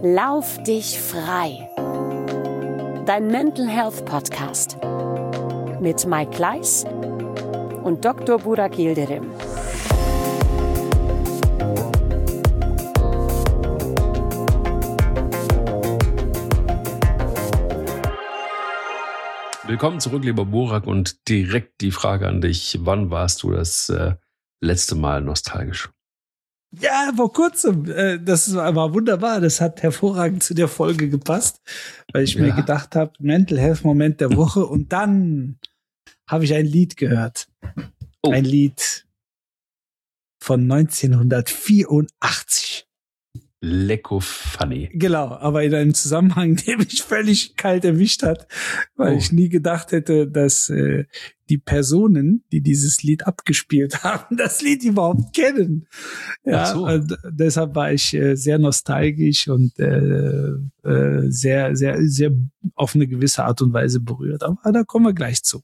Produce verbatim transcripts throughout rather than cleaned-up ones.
Lauf dich frei. Dein Mental Health Podcast mit Mike Kleiss und Doktor Burak Yildirim. Willkommen zurück, lieber Burak, und direkt die Frage an dich. Wann warst du das äh, letzte Mal nostalgisch? Ja, vor kurzem. Äh, das war wunderbar. Das hat hervorragend zu der Folge gepasst, weil ich ja. mir gedacht habe, Mental Health Moment der Woche. Und dann habe ich ein Lied gehört. Oh. Ein Lied von neunzehnhundertvierundachtzig. Lecko funny. Genau, aber in einem Zusammenhang, der mich völlig kalt erwischt hat, weil oh. ich nie gedacht hätte, dass äh, die Personen, die dieses Lied abgespielt haben, das Lied überhaupt kennen. Ja, so. Und deshalb war ich äh, sehr nostalgisch und äh, äh, sehr, sehr, sehr auf eine gewisse Art und Weise berührt. Aber da kommen wir gleich zu.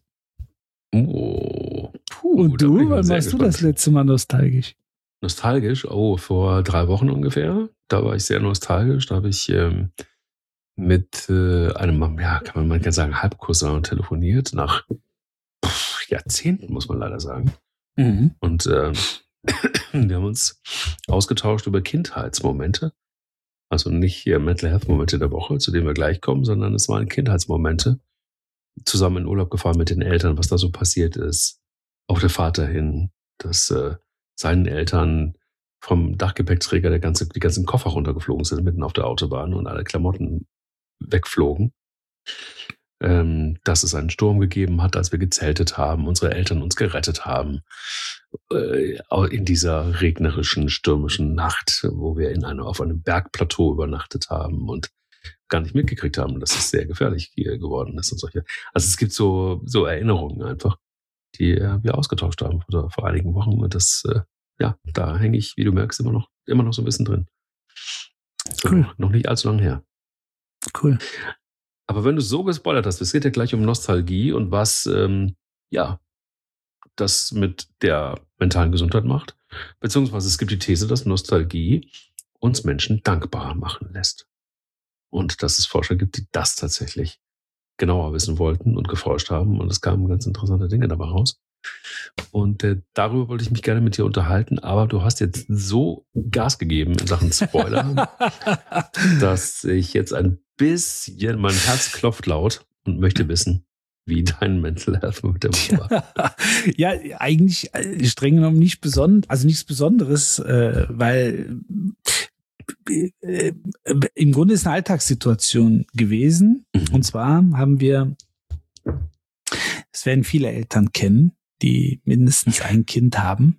Oh. Puh, und du, wann warst du das letzte Mal nostalgisch? Nostalgisch? Oh, vor drei Wochen ungefähr. Da war ich sehr nostalgisch. Da habe ich ähm, mit äh, einem, ja, kann man, man kann sagen, Halbcousin telefoniert. Nach pff, Jahrzehnten, muss man leider sagen. Mhm. Und äh, wir haben uns ausgetauscht über Kindheitsmomente. Also nicht hier Mental Health Momente der Woche, zu denen wir gleich kommen, sondern es waren Kindheitsmomente. Zusammen in Urlaub gefahren mit den Eltern, was da so passiert ist. Auch der Vater hin, dass äh, seinen Eltern vom Dachgepäckträger der ganze, die ganzen Koffer runtergeflogen sind, mitten auf der Autobahn, und alle Klamotten wegflogen. Ähm, dass es einen Sturm gegeben hat, als wir gezeltet haben, unsere Eltern uns gerettet haben. Äh, in dieser regnerischen, stürmischen Nacht, wo wir in einer, auf einem Bergplateau übernachtet haben und gar nicht mitgekriegt haben, dass es sehr gefährlich geworden ist und solche. Also es gibt so, so Erinnerungen einfach, die äh, wir ausgetauscht haben vor, vor einigen Wochen, und das, äh, ja, da hänge ich, wie du merkst, immer noch, immer noch so ein bisschen drin. So, cool. Noch nicht allzu lange her. Cool. Aber wenn du so gespoilert hast, es geht ja gleich um Nostalgie und was, ähm, ja, das mit der mentalen Gesundheit macht, beziehungsweise es gibt die These, dass Nostalgie uns Menschen dankbar machen lässt. Und dass es Forscher gibt, die das tatsächlich genauer wissen wollten und geforscht haben, und es kamen ganz interessante Dinge dabei raus. Und äh, darüber wollte ich mich gerne mit dir unterhalten, aber du hast jetzt so Gas gegeben in Sachen Spoiler, dass ich jetzt ein bisschen, mein Herz klopft laut und möchte wissen, wie dein Mental Health mit dem war. Ja, eigentlich streng genommen nicht besonders, also nichts Besonderes, äh, weil äh, im Grunde ist eine Alltagssituation gewesen. Mhm. Und zwar haben wir, das werden viele Eltern kennen, die mindestens ein Kind haben,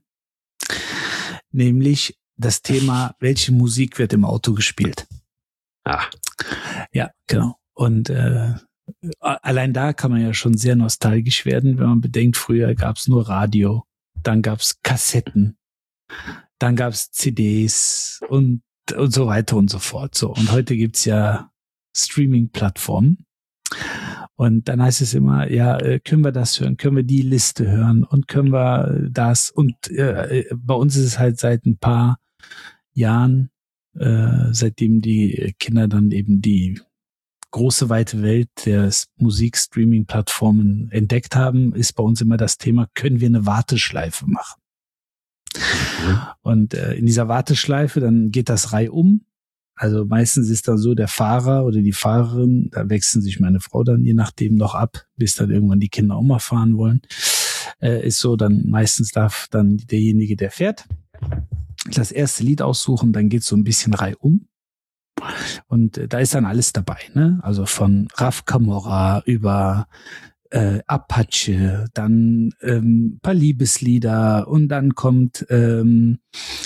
nämlich das Thema, welche Musik wird im Auto gespielt? Ah. Ja, genau. Und äh, allein da kann man ja schon sehr nostalgisch werden, wenn man bedenkt, früher gab es nur Radio, dann gab es Kassetten, dann gab es C Ds und, und so weiter und so fort. So, und heute gibt's ja Streaming-Plattformen. Und dann heißt es immer, ja, können wir das hören, können wir die Liste hören und können wir das. Und äh, bei uns ist es halt seit ein paar Jahren, äh, seitdem die Kinder dann eben die große weite Welt der Musik-Streaming-Plattformen entdeckt haben, ist bei uns immer das Thema, können wir eine Warteschleife machen? Mhm. Und äh, in dieser Warteschleife, dann geht das reihum. Also meistens ist dann so, der Fahrer oder die Fahrerin, da wechseln sich meine Frau dann je nachdem noch ab, bis dann irgendwann die Kinder auch mal fahren wollen, äh, ist so, dann meistens darf dann derjenige, der fährt, das erste Lied aussuchen, dann geht's so ein bisschen reihum. Und äh, da ist dann alles dabei, ne? Also von Raf Camora über äh, Apache, dann ähm, paar Liebeslieder, und dann kommt ähm,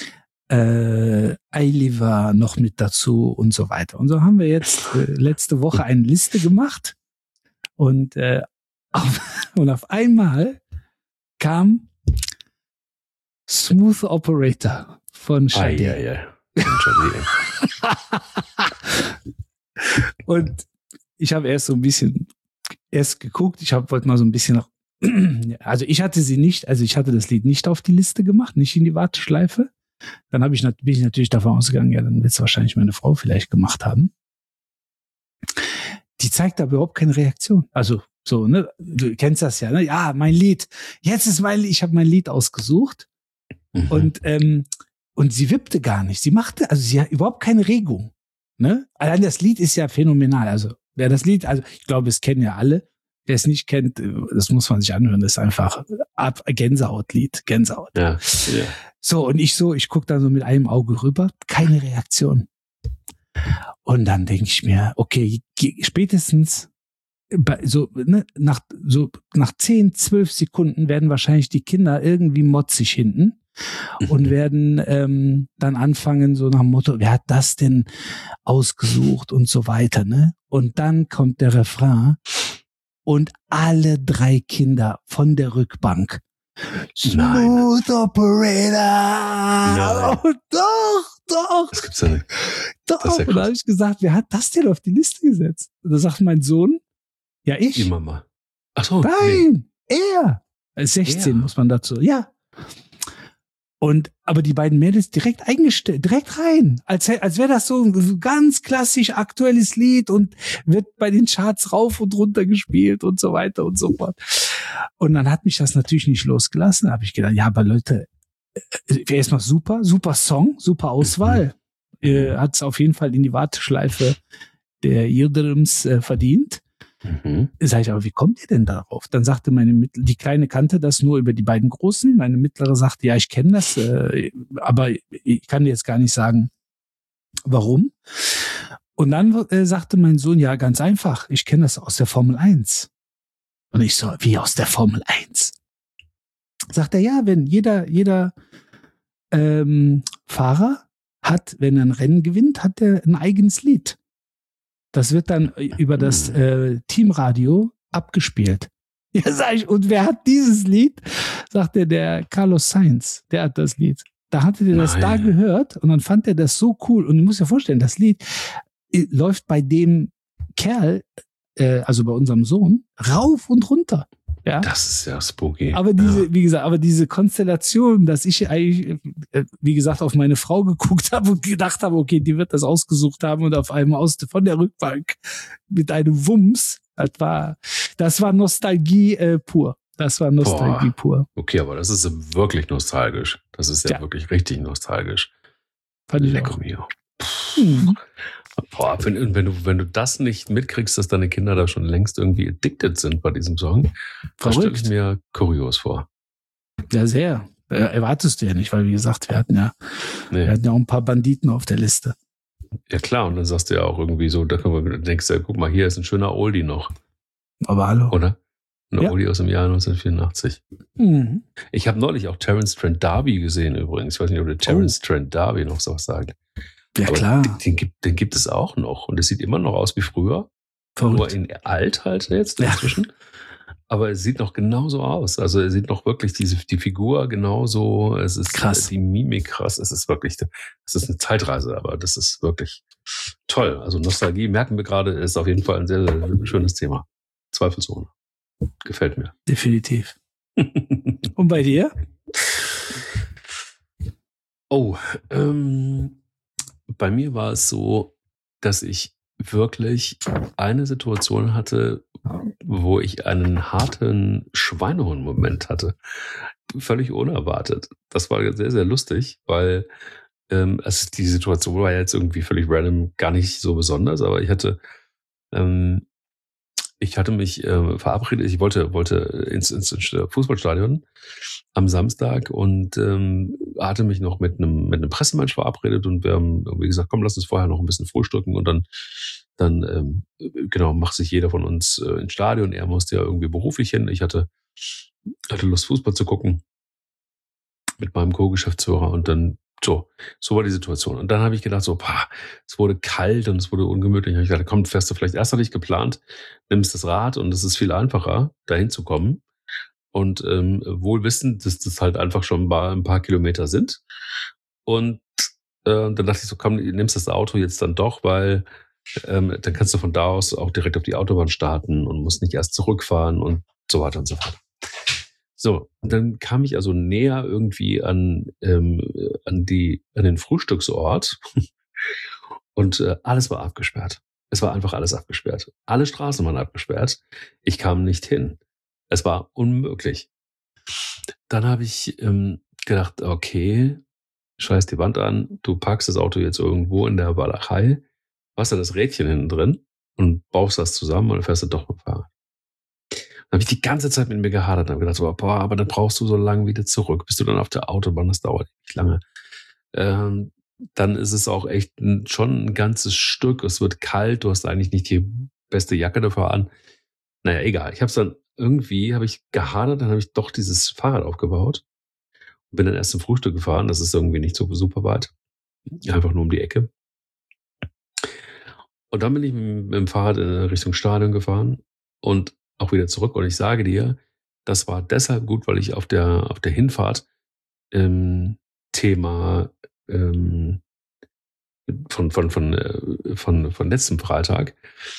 äh, Eiliva noch mit dazu und so weiter. Und so haben wir jetzt äh, letzte Woche eine Liste gemacht, und äh, auf, und auf einmal kam Smooth Operator von Sade. Ah, ja, ja. Von Und ich habe erst so ein bisschen erst geguckt, ich habe wollte mal so ein bisschen noch, also ich hatte sie nicht, also ich hatte das Lied nicht auf die Liste gemacht, nicht in die Warteschleife. Dann habe ich, bin ich natürlich davon ausgegangen, ja, dann wird es wahrscheinlich meine Frau vielleicht gemacht haben. Die zeigt aber überhaupt keine Reaktion. Also so, ne, du kennst das ja, ne? Ja, mein Lied. Jetzt ist mein Lied. Ich habe mein Lied ausgesucht mhm. und ähm, und sie wippte gar nicht. Sie machte, also sie hat überhaupt keine Regung. Ne? Allein das Lied ist ja phänomenal. Also wer das Lied, also ich glaube, es kennen ja alle. Wer es nicht kennt, das muss man sich anhören. Das ist einfach ab Gänsehautlied, Gänsehaut. Ja, ja. So und ich so, ich gucke da so mit einem Auge rüber, keine Reaktion. Und dann denke ich mir, okay, spätestens bei, so, ne, nach, so nach zehn, zwölf Sekunden werden wahrscheinlich die Kinder irgendwie motzig hinten und werden ähm, dann anfangen, so nach dem Motto, wer hat das denn ausgesucht und so weiter, ne? Und dann kommt der Refrain und alle drei Kinder von der Rückbank. Smooth Nein. Operator! Nein. Oh, doch, doch! Das gibt's ja nicht. Doch, das ist ja und da habe ich gesagt, wer hat das denn auf die Liste gesetzt? Und da sagt mein Sohn, ja, ich. Die Mama. Ach so. Nein, nee. er. Er ist sechzehn, er. Muss man dazu. Ja. Und, aber die beiden Mädels direkt eingestellt, direkt rein. Als, als wäre das so ein ganz klassisch aktuelles Lied und wird bei den Charts rauf und runter gespielt und so weiter und so fort. Und dann hat mich das natürlich nicht losgelassen. Da habe ich gedacht, ja, aber Leute, erstmal super, super Song, super Auswahl. Mhm. Äh, hat es auf jeden Fall in die Warteschleife der Yildirims äh, verdient. Mhm. Sag ich, aber wie kommt ihr denn darauf? Dann sagte meine Mittel, die Kleine kannte das nur über die beiden Großen. Meine Mittlere sagte, ja, ich kenne das, äh, aber ich kann dir jetzt gar nicht sagen, warum. Und dann äh, sagte mein Sohn, ja, ganz einfach, ich kenne das aus der Formel eins. Und ich so, wie aus der Formel eins? Sagt er, ja, wenn jeder, jeder ähm, Fahrer hat, wenn er ein Rennen gewinnt, hat er ein eigenes Lied. Das wird dann über das äh, Teamradio abgespielt. Ja, sag ich, und wer hat dieses Lied? Sagt er, der Carlos Sainz, der hat das Lied. Da hatte der das da gehört und dann fand er das so cool. Und du musst dir vorstellen, das Lied läuft bei dem Kerl, äh, also bei unserem Sohn, rauf und runter. Ja? Das ist ja spooky. Aber diese, ja. wie gesagt, aber diese Konstellation, dass ich eigentlich, wie gesagt, auf meine Frau geguckt habe und gedacht habe, okay, die wird das ausgesucht haben und auf einmal aus von der Rückbank mit einem Wumms, das war, das war Nostalgie äh, pur. Das war Nostalgie Boah. pur. Okay, aber das ist wirklich nostalgisch. Das ist ja, ja. wirklich richtig nostalgisch. Fand ich Lecker auch. mir. Hm. Boah, wenn, wenn, du, wenn du das nicht mitkriegst, dass deine Kinder da schon längst irgendwie addicted sind bei diesem Song, das stelle ich mir kurios vor. Ja, sehr. Äh, erwartest du ja nicht, weil wie gesagt, wir hatten ja, nee. wir hatten ja auch ein paar Banditen auf der Liste. Ja klar, und dann sagst du ja auch irgendwie so, da denkst du ja, guck mal, hier ist ein schöner Oldie noch. Aber hallo. Oder? Ein ja. Oldie aus dem Jahr neunzehnhundertvierundachtzig. Mhm. Ich habe neulich auch Terence Trent D'Arby gesehen übrigens. Ich weiß nicht, ob der Terence oh. Trent D'Arby noch so was sagt. Ja, aber klar. Den, den, gibt, den gibt es auch noch. Und es sieht immer noch aus wie früher. Verrückt. Nur in alt halt jetzt inzwischen. Ja. Aber es sieht noch genauso aus. Also er sieht noch wirklich diese, die Figur genauso. Es ist krass. Die Mimik krass. Es ist wirklich, es ist eine Zeitreise, aber das ist wirklich toll. Also Nostalgie, merken wir gerade, ist auf jeden Fall ein sehr, sehr schönes Thema. Zweifelsohne. Gefällt mir. Definitiv. Und bei dir? Oh, ähm, bei mir war es so, dass ich wirklich eine Situation hatte, wo ich einen harten Schweinehund-Moment hatte. Völlig unerwartet. Das war sehr, sehr lustig, weil ähm, also die Situation war jetzt irgendwie völlig random, gar nicht so besonders, aber ich hatte ähm, ich hatte mich äh, verabredet, ich wollte wollte ins, ins Fußballstadion am Samstag und ähm, hatte mich noch mit einem mit einem Pressemensch verabredet und wir haben irgendwie gesagt, komm, lass uns vorher noch ein bisschen frühstücken und dann dann ähm, genau macht sich jeder von uns äh, ins Stadion. Er musste ja irgendwie beruflich hin. Ich hatte hatte Lust, Fußball zu gucken mit meinem Co-Geschäftsführer und dann so, so war die Situation. Und dann habe ich gedacht, so, pah, es wurde kalt und es wurde ungemütlich. Und ich dachte, komm, fährst du vielleicht erst nicht geplant, nimmst das Rad und es ist viel einfacher, dahin zu kommen. Und ähm, wohl wissend, dass das halt einfach schon ein paar, ein paar Kilometer sind. Und äh, dann dachte ich so, komm, nimmst das Auto jetzt dann doch, weil ähm, dann kannst du von da aus auch direkt auf die Autobahn starten und musst nicht erst zurückfahren und so weiter und so fort. So, und dann kam ich also näher irgendwie an, ähm, an, die, an den Frühstücksort und äh, alles war abgesperrt. Es war einfach alles abgesperrt. Alle Straßen waren abgesperrt. Ich kam nicht hin. Es war unmöglich. Dann habe ich ähm, gedacht, okay, scheiß die Wand an, du parkst das Auto jetzt irgendwo in der Walachei, hast da das Rädchen hinten drin und baust das zusammen und dann fährst du doch mit dem Fahrrad. Dann habe ich die ganze Zeit mit mir gehadert und habe gedacht, so, boah, aber dann brauchst du so lange wieder zurück, bis du dann auf der Autobahn, das dauert nicht lange. Ähm, dann ist es auch echt ein, schon ein ganzes Stück, es wird kalt, du hast eigentlich nicht die beste Jacke dafür an. Naja, egal. Ich habe es dann irgendwie, habe ich gehadert, dann habe ich doch dieses Fahrrad aufgebaut und bin dann erst zum Frühstück gefahren, das ist irgendwie nicht so super weit, einfach nur um die Ecke. Und dann bin ich mit dem Fahrrad in Richtung Stadion gefahren und auch wieder zurück. Und ich sage dir, das war deshalb gut, weil ich auf der, auf der Hinfahrt ähm, Thema ähm, von, von, von, äh, von, von letztem Freitag,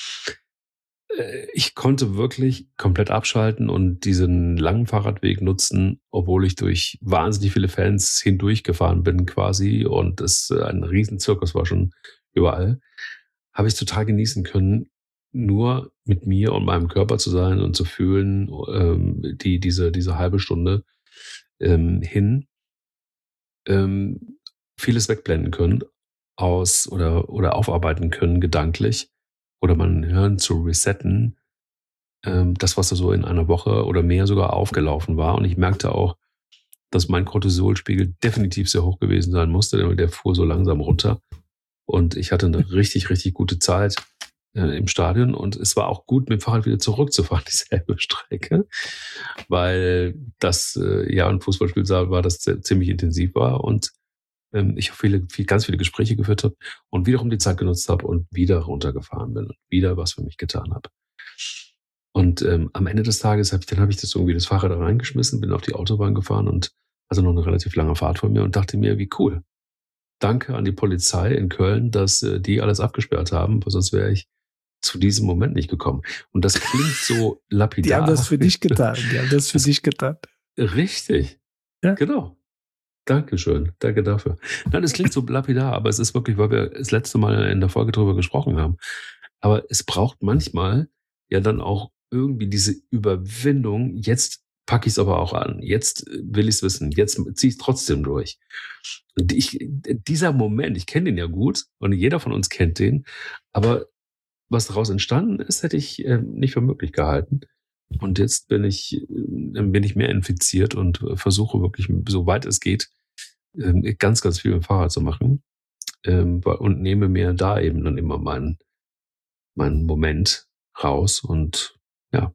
äh, ich konnte wirklich komplett abschalten und diesen langen Fahrradweg nutzen, obwohl ich durch wahnsinnig viele Fans hindurchgefahren bin quasi und es ein Riesenzirkus war schon überall, habe ich total genießen können, nur mit mir und meinem Körper zu sein und zu fühlen, ähm, die, diese, diese halbe Stunde ähm, hin, ähm, vieles wegblenden können aus oder, oder aufarbeiten können gedanklich oder mein Hirn zu resetten, ähm, das, was da so in einer Woche oder mehr sogar aufgelaufen war. Und ich merkte auch, dass mein Cortisolspiegel definitiv sehr hoch gewesen sein musste, denn der fuhr so langsam runter. Und ich hatte eine richtig, richtig gute Zeit äh, im Stadion. Und es war auch gut, mit dem Fahrrad wieder zurückzufahren, dieselbe Strecke. Weil das äh, ja ein Fußballspiel war, das ziemlich intensiv war. Und ähm, ich viele, viel, ganz viele Gespräche geführt habe und wiederum die Zeit genutzt habe und wieder runtergefahren bin und wieder was für mich getan habe. Und ähm, am Ende des Tages habe ich, dann habe ich das irgendwie das Fahrrad da reingeschmissen, bin auf die Autobahn gefahren und also noch eine relativ lange Fahrt von mir und dachte mir, wie cool. Danke an die Polizei in Köln, dass äh, die alles abgesperrt haben, weil sonst wäre ich zu diesem Moment nicht gekommen. Und das klingt so lapidar. Die haben das für dich getan. Die haben das für das, dich getan. Richtig. Ja. Genau. Dankeschön. Danke dafür. Nein, es klingt so lapidar, aber es ist wirklich, weil wir das letzte Mal in der Folge drüber gesprochen haben. Aber es braucht manchmal ja dann auch irgendwie diese Überwindung. Jetzt packe ich es aber auch an. Jetzt will ich es wissen. Jetzt ziehe ich es trotzdem durch. Und ich, dieser Moment, ich kenne den ja gut und jeder von uns kennt den, aber was daraus entstanden ist, hätte ich äh, nicht für möglich gehalten. Und jetzt bin ich, äh, bin ich mehr infiziert und äh, versuche wirklich, soweit es geht, äh, ganz, ganz viel mit dem Fahrrad zu machen. Ähm, und nehme mir da eben dann immer meinen, meinen Moment raus. Und ja,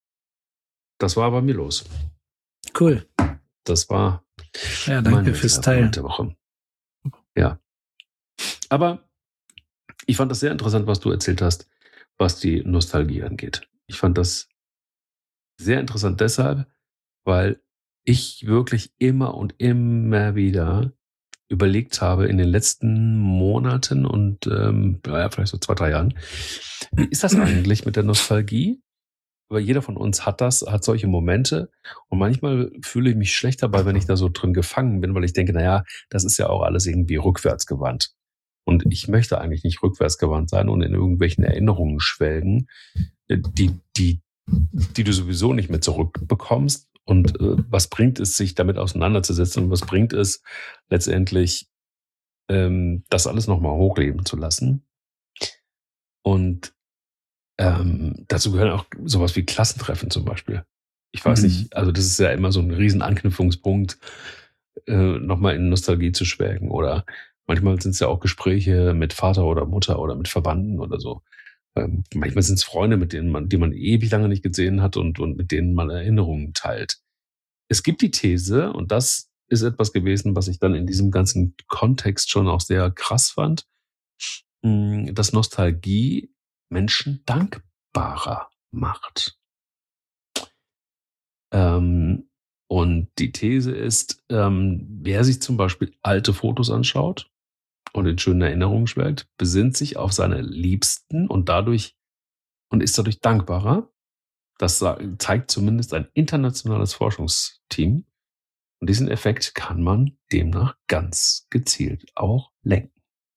das war bei mir los. Cool. Das war ja, danke fürs Teilen der Woche. Ja. Aber ich fand das sehr interessant, was du erzählt hast, was die Nostalgie angeht. Ich fand das sehr interessant deshalb, weil ich wirklich immer und immer wieder überlegt habe in den letzten Monaten und ähm, ja, vielleicht so zwei, drei Jahren, wie ist das eigentlich mit der Nostalgie? Aber jeder von uns hat das, hat solche Momente und manchmal fühle ich mich schlecht dabei, wenn ich da so drin gefangen bin, weil ich denke, naja, das ist ja auch alles irgendwie rückwärtsgewandt. Und ich möchte eigentlich nicht rückwärtsgewandt sein und in irgendwelchen Erinnerungen schwelgen, die, die, die du sowieso nicht mehr zurückbekommst. Und äh, was bringt es, sich damit auseinanderzusetzen? Und was bringt es letztendlich, ähm, das alles nochmal hochleben zu lassen? Und ähm, dazu gehören auch sowas wie Klassentreffen zum Beispiel. Ich weiß mhm. nicht, also das ist ja immer so ein riesen Anknüpfungspunkt, äh, nochmal in Nostalgie zu schwelgen. Oder manchmal sind es ja auch Gespräche mit Vater oder Mutter oder mit Verwandten oder so. Ähm, manchmal sind es Freunde, mit denen man, die man ewig lange nicht gesehen hat und, und mit denen man Erinnerungen teilt. Es gibt die These, und das ist etwas gewesen, was ich dann in diesem ganzen Kontext schon auch sehr krass fand, dass Nostalgie Menschen dankbarer macht. Ähm, und die These ist, ähm, wer sich zum Beispiel alte Fotos anschaut und in schönen Erinnerungen schwelgt, besinnt sich auf seine Liebsten und dadurch und ist dadurch dankbarer, Das zeigt zumindest ein internationales Forschungsteam. Und diesen Effekt kann man demnach ganz gezielt auch lenken.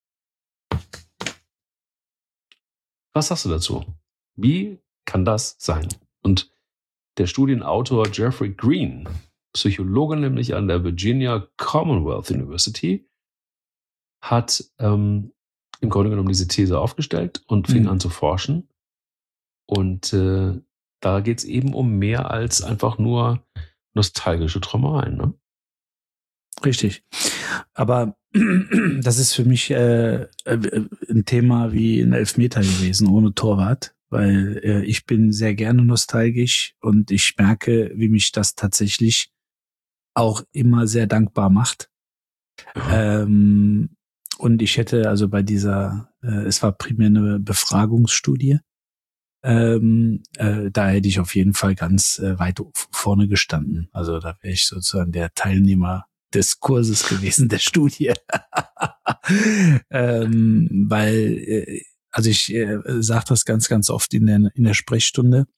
Was sagst du dazu? Wie kann das sein? Und der Studienautor Jeffrey Green, Psychologe nämlich an der Virginia Commonwealth University, hat ähm, im Grunde genommen diese These aufgestellt und fing mhm. an zu forschen. Und äh, da geht es eben um mehr als einfach nur nostalgische Träumereien, ne? Richtig. Aber das ist für mich äh, ein Thema wie ein Elfmeter gewesen, ohne Torwart, weil äh, ich bin sehr gerne nostalgisch und ich merke, wie mich das tatsächlich auch immer sehr dankbar macht. Ähm, und ich hätte also bei dieser, äh, es war primär eine Befragungsstudie, ähm, äh, da hätte ich auf jeden Fall ganz äh, weit vorne gestanden. Also da wäre ich sozusagen der Teilnehmer des Kurses gewesen, der Studie. ähm, weil, äh, also ich äh, sage das ganz, ganz oft in der, in der Sprechstunde.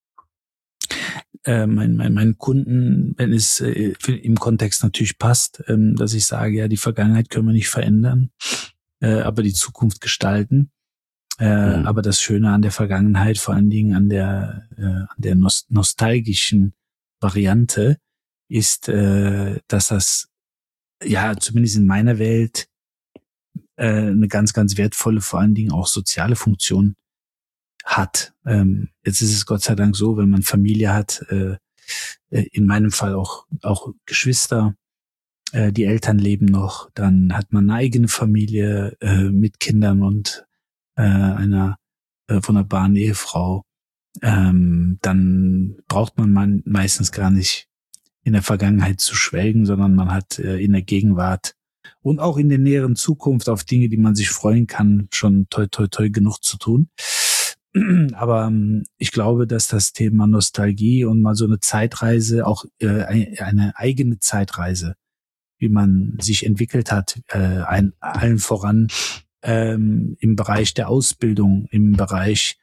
Äh, mein, mein, meinen Kunden, wenn es äh, im Kontext natürlich passt, ähm, dass ich sage, ja, die Vergangenheit können wir nicht verändern, äh, aber die Zukunft gestalten. Äh, mhm. Aber das Schöne an der Vergangenheit, vor allen Dingen an der, äh, an der nost- nostalgischen Variante, ist, äh, dass das, ja, zumindest in meiner Welt, äh, eine ganz, ganz wertvolle, vor allen Dingen auch soziale Funktion hat. Ähm, jetzt ist es Gott sei Dank so, wenn man Familie hat, äh, in meinem Fall auch, auch Geschwister, äh, die Eltern leben noch, dann hat man eine eigene Familie äh, mit Kindern und äh, einer äh, wunderbaren Ehefrau. Ähm, dann braucht man man meistens gar nicht in der Vergangenheit zu schwelgen, sondern man hat äh, in der Gegenwart und auch in der näheren Zukunft auf Dinge, die man sich freuen kann, schon toi toi toi genug zu tun. Aber ähm, ich glaube, dass das Thema Nostalgie und mal so eine Zeitreise, auch äh, eine eigene Zeitreise, wie man sich entwickelt hat, äh, ein, allen voran ähm, im Bereich der Ausbildung, im Bereich,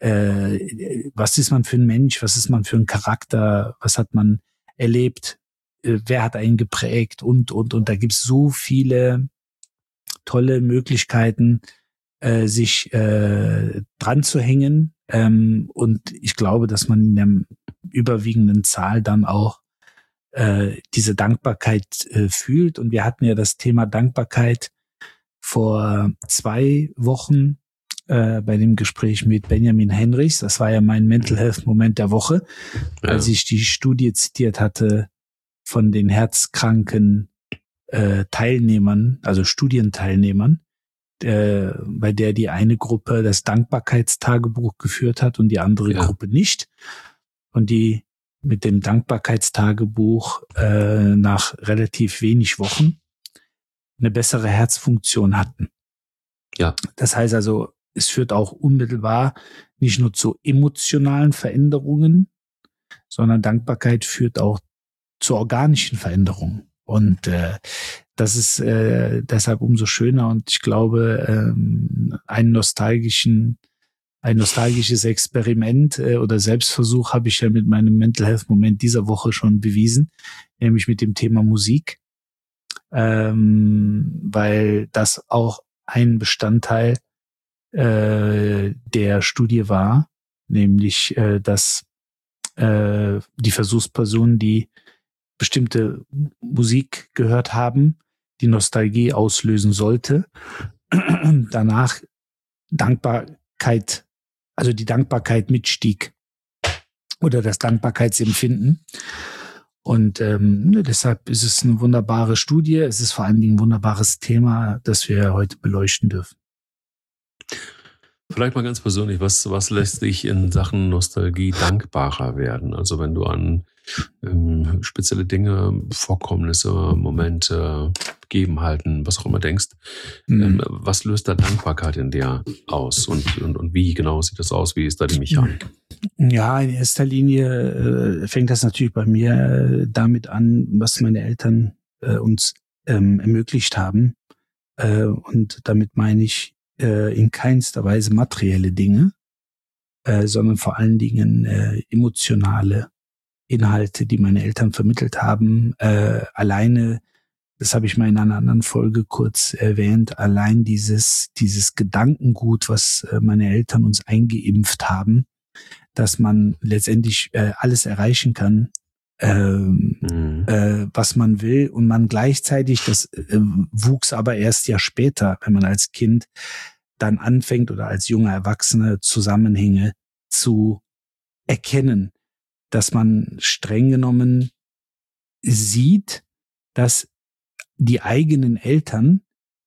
äh, was ist man für ein Mensch, was ist man für ein Charakter, was hat man erlebt, äh, wer hat einen geprägt und, und, und da gibt's so viele tolle Möglichkeiten, äh, sich äh, dran zu hängen. Ähm, und ich glaube, dass man in der überwiegenden Zahl dann auch äh, diese Dankbarkeit äh, fühlt. Und wir hatten ja das Thema Dankbarkeit vor zwei Wochen äh, bei dem Gespräch mit Benjamin Henrichs. Das war ja mein Mental Health Moment der Woche, ja. Als ich die Studie zitiert hatte von den herzkranken äh, Teilnehmern, also Studienteilnehmern, äh, bei der die eine Gruppe das Dankbarkeitstagebuch geführt hat und die andere ja. Gruppe nicht. Und die mit dem Dankbarkeitstagebuch äh, nach relativ wenig Wochen eine bessere Herzfunktion hatten. Ja. Das heißt also, es führt auch unmittelbar nicht nur zu emotionalen Veränderungen, sondern Dankbarkeit führt auch zu organischen Veränderungen. Und äh, das ist äh, deshalb umso schöner. Und ich glaube, ähm, einen nostalgischen, ein nostalgisches Experiment äh, oder Selbstversuch habe ich ja mit meinem Mental Health Moment dieser Woche schon bewiesen, nämlich mit dem Thema Musik. Ähm, weil das auch ein Bestandteil äh, der Studie war, nämlich äh, dass äh, die Versuchspersonen, die bestimmte Musik gehört haben, die Nostalgie auslösen sollte, danach Dankbarkeit, also die Dankbarkeit mitstieg oder das Dankbarkeitsempfinden. Und ähm, deshalb ist es eine wunderbare Studie. Es ist vor allen Dingen ein wunderbares Thema, das wir heute beleuchten dürfen. Vielleicht mal ganz persönlich, was, was lässt dich in Sachen Nostalgie dankbarer werden? Also wenn du an ähm, spezielle Dinge, Vorkommnisse, Momente, Begebenheiten, was auch immer denkst, mhm. ähm, was löst da Dankbarkeit in dir aus? Und, und, und wie genau sieht das aus? Wie ist da die Mechanik? Ja, in erster Linie äh, fängt das natürlich bei mir äh, damit an, was meine Eltern äh, uns ähm, ermöglicht haben. Äh, und damit meine ich äh, in keinster Weise materielle Dinge, äh, sondern vor allen Dingen äh, emotionale Inhalte, die meine Eltern vermittelt haben. Äh, alleine, das habe ich mal in einer anderen Folge kurz erwähnt, allein dieses, dieses Gedankengut, was äh, meine Eltern uns eingeimpft haben, dass man letztendlich äh, alles erreichen kann, ähm, mhm. äh, was man will, und man gleichzeitig, das äh, wuchs aber erst ja später, wenn man als Kind dann anfängt oder als junger Erwachsener Zusammenhänge zu erkennen, dass man streng genommen sieht, dass die eigenen Eltern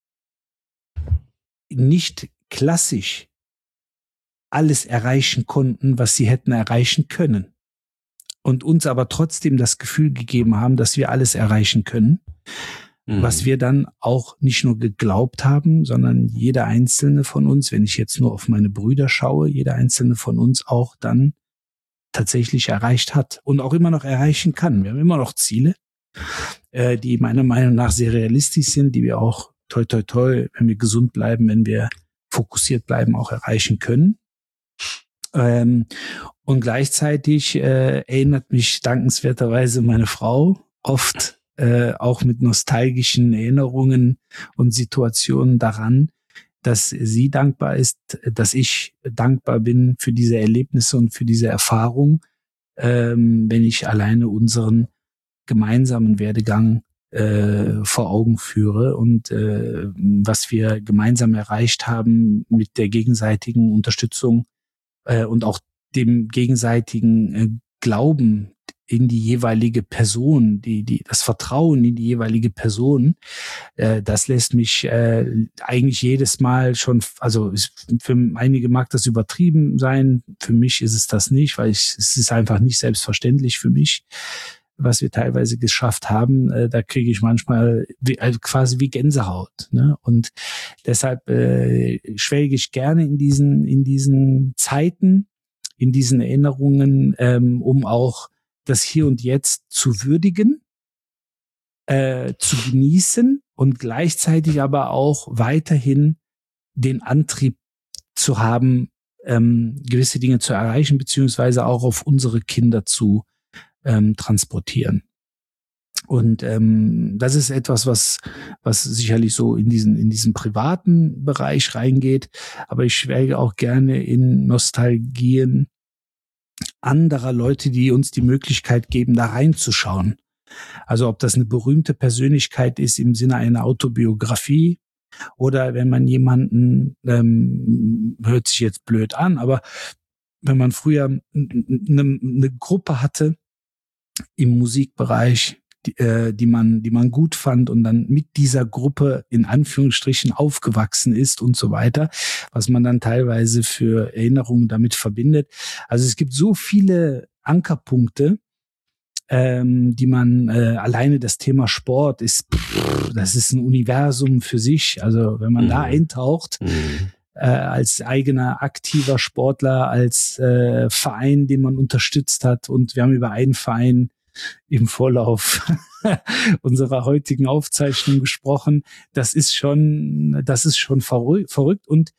nicht klassisch alles erreichen konnten, was sie hätten erreichen können. Und uns aber trotzdem das Gefühl gegeben haben, dass wir alles erreichen können, mhm. was wir dann auch nicht nur geglaubt haben, sondern jeder einzelne von uns, wenn ich jetzt nur auf meine Brüder schaue, jeder einzelne von uns auch dann tatsächlich erreicht hat und auch immer noch erreichen kann. Wir haben immer noch Ziele, äh, die meiner Meinung nach sehr realistisch sind, die wir auch toi toi toi, wenn wir gesund bleiben, wenn wir fokussiert bleiben, auch erreichen können. Ähm, und gleichzeitig äh, erinnert mich dankenswerterweise meine Frau oft äh, auch mit nostalgischen Erinnerungen und Situationen daran, dass sie dankbar ist, dass ich dankbar bin für diese Erlebnisse und für diese Erfahrung, ähm, wenn ich alleine unseren gemeinsamen Werdegang äh, vor Augen führe und äh, was wir gemeinsam erreicht haben mit der gegenseitigen Unterstützung äh, und auch dem gegenseitigen äh, Glauben in die jeweilige Person, die, die, das Vertrauen in die jeweilige Person, äh, das lässt mich äh, eigentlich jedes Mal schon, also für einige mag das übertrieben sein, für mich ist es das nicht, weil ich, es ist einfach nicht selbstverständlich für mich, was wir teilweise geschafft haben. Äh, da kriege ich manchmal wie, also quasi wie Gänsehaut, ne? Und deshalb äh, schwelge ich gerne in diesen, in diesen Zeiten, in diesen Erinnerungen, ähm, um auch das Hier und Jetzt zu würdigen, äh, zu genießen und gleichzeitig aber auch weiterhin den Antrieb zu haben, ähm, gewisse Dinge zu erreichen, beziehungsweise auch auf unsere Kinder zu ähm, transportieren. Und ähm, das ist etwas, was was sicherlich so in diesen in diesen privaten Bereich reingeht. Aber ich schwelge auch gerne in Nostalgien anderer Leute, die uns die Möglichkeit geben, da reinzuschauen. Also ob das eine berühmte Persönlichkeit ist im Sinne einer Autobiografie oder wenn man jemanden, ähm, hört sich jetzt blöd an, aber wenn man früher eine, eine Gruppe hatte im Musikbereich, die, äh, die man, die man gut fand und dann mit dieser Gruppe in Anführungsstrichen aufgewachsen ist und so weiter, was man dann teilweise für Erinnerungen damit verbindet. Also es gibt so viele Ankerpunkte, ähm, die man, äh, alleine das Thema Sport ist, pff, das ist ein Universum für sich. Also wenn man mhm. da eintaucht, mhm. äh, als eigener aktiver Sportler, als äh, Verein, den man unterstützt hat, und wir haben über einen Verein im Vorlauf unserer heutigen Aufzeichnung gesprochen. Das ist schon, das ist schon verrückt, und